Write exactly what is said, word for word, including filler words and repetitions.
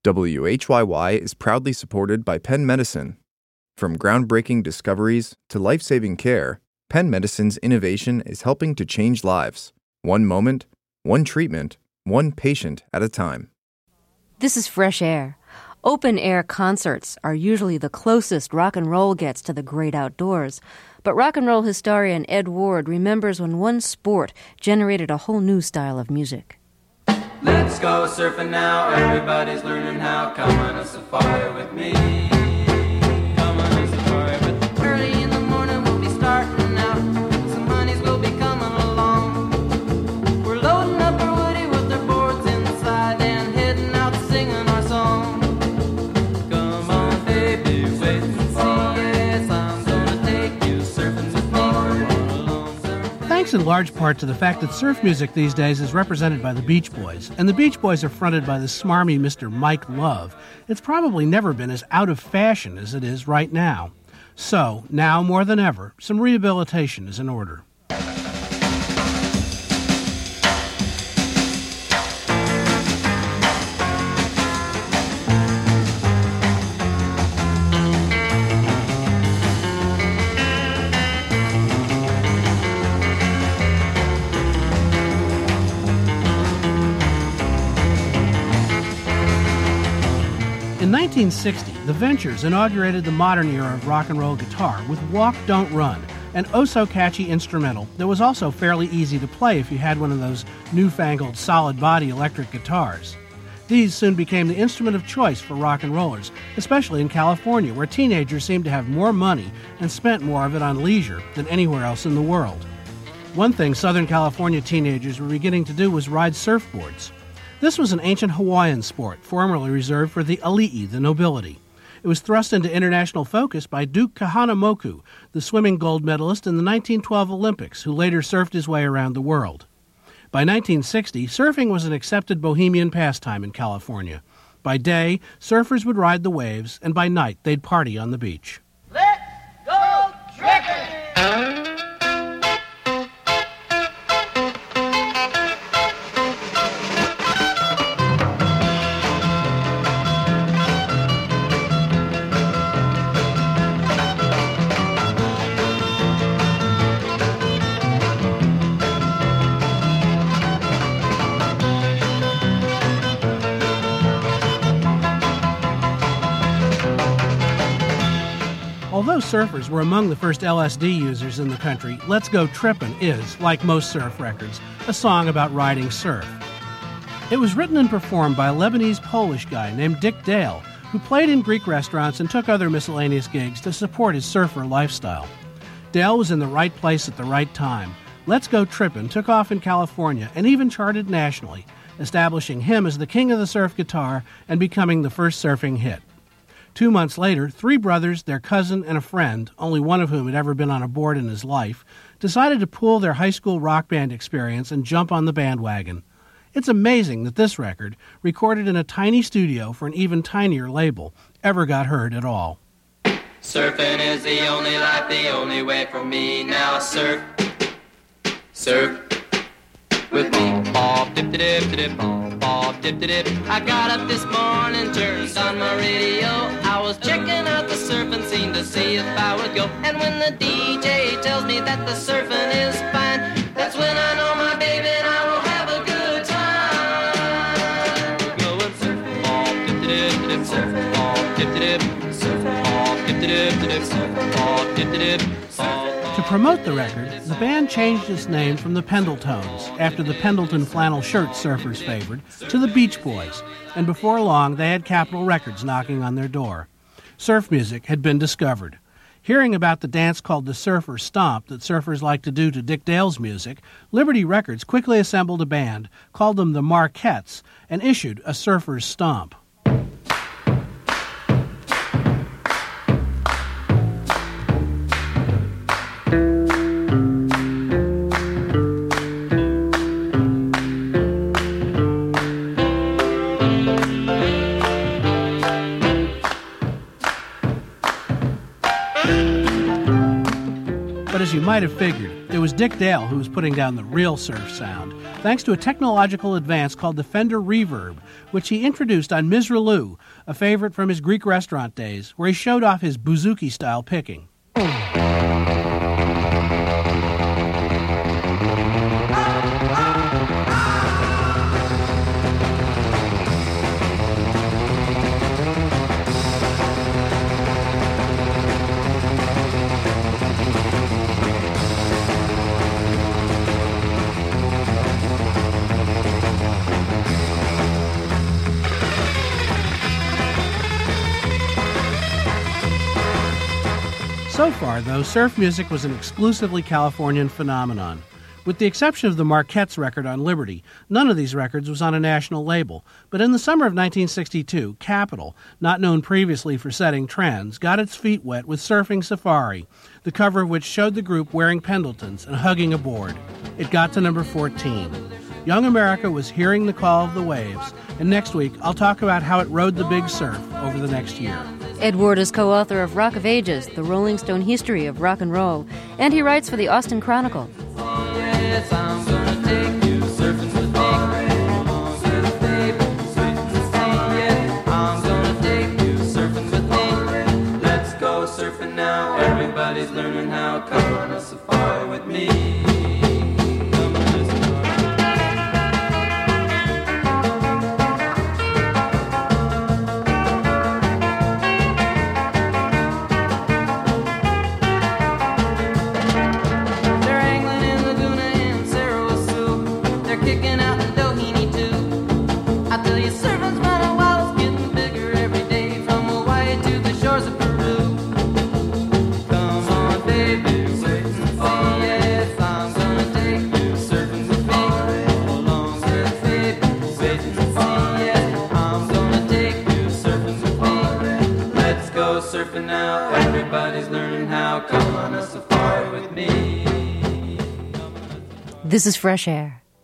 W H Y Y is proudly supported by Penn Medicine. From groundbreaking discoveries to life-saving care, Penn Medicine's innovation is helping to change lives, one moment, one treatment, one patient at a time. This is Fresh Air. Open-air concerts are usually the closest rock and roll gets to the great outdoors. But rock and roll historian Ed Ward remembers when one sport generated a whole new style of music. Let's go surfing now, everybody's learning how. Come on a safari with me. Come on a safari with me. Early in the morning we'll be starting out. Some honeys will be coming along. We're loading up our woody with our boards inside and heading out singing our song. Come on baby, wait and see. Yes, I'm gonna take you surfing with me. Come on along, surf. Thanks in large part to the fact that surf music these days is represented by the Beach Boys, and the Beach Boys are fronted by the smarmy Mister Mike Love, it's probably never been as out of fashion as it is right now. So, now more than ever, some rehabilitation is in order. In nineteen sixty, the Ventures inaugurated the modern era of rock and roll guitar with Walk, Don't Run, an oh-so-catchy instrumental that was also fairly easy to play if you had one of those newfangled solid-body electric guitars. These soon became the instrument of choice for rock and rollers, especially in California, where teenagers seemed to have more money and spent more of it on leisure than anywhere else in the world. One thing Southern California teenagers were beginning to do was ride surfboards. This was an ancient Hawaiian sport, formerly reserved for the ali'i, the nobility. It was thrust into international focus by Duke Kahanamoku, the swimming gold medalist in the nineteen twelve Olympics, who later surfed his way around the world. By nineteen sixty, surfing was an accepted bohemian pastime in California. By day, surfers would ride the waves, and by night, they'd party on the beach. Let's go tripping! Although surfers were among the first L S D users in the country, Let's Go Trippin' is, like most surf records, a song about riding surf. It was written and performed by a Lebanese-Polish guy named Dick Dale, who played in Greek restaurants and took other miscellaneous gigs to support his surfer lifestyle. Dale was in the right place at the right time. Let's Go Trippin' took off in California and even charted nationally, establishing him as the king of the surf guitar and becoming the first surfing hit. Two months later, three brothers, their cousin, and a friend, only one of whom had ever been on a board in his life, decided to pool their high school rock band experience and jump on the bandwagon. It's amazing that this record, recorded in a tiny studio for an even tinier label, ever got heard at all. Surfing is the only life, the only way for me. Now surf, surf with me. Bob, dip, dip, dip, bob, bob, dip, dip. I got up this morning, turned on my radio. I was checking out the surfing scene to see if I would go. And when the D J tells me that the surfing is fine, that's when I know my baby and I will have a good time. Go and surf, bob, dip, dip, dip, surf, bob, dip, dip, surf, bob, dip, dip, dip, surf, bob, dip, dip, bob. To promote the record, the band changed its name from the Pendletones, after the Pendleton flannel shirt surfers favored, to the Beach Boys, and before long they had Capitol Records knocking on their door. Surf music had been discovered. Hearing about the dance called the Surfer Stomp that surfers like to do to Dick Dale's music, Liberty Records quickly assembled a band, called them the Marquettes, and issued a Surfer's Stomp. you might have figured, it was Dick Dale who was putting down the real surf sound, thanks to a technological advance called the Fender Reverb, which he introduced on Misraloo, a favorite from his Greek restaurant days, where he showed off his bouzouki-style picking. So far, though, surf music was an exclusively Californian phenomenon. With the exception of the Marquettes record on Liberty, none of these records was on a national label. But in the summer of nineteen sixty-two, Capitol, not known previously for setting trends, got its feet wet with Surfing Safari, the cover of which showed the group wearing Pendletons and hugging a board. It got to number fourteen. Young America was hearing the call of the waves, and next week I'll talk about how it rode the big surf over the next year. Ed Ward is co-author of Rock of Ages, the Rolling Stone history of rock and roll, and he writes for the Austin Chronicle. Yes, I'm gonna take you surfing with me. Along with baby, sweet and sweet. Yes, I'm gonna take you surfing with me. Let's go surfing now. Everybody's learning how. Come on a safari with me. Surfing now, everybody's learning how. Come on a safari with me. This is Fresh Air.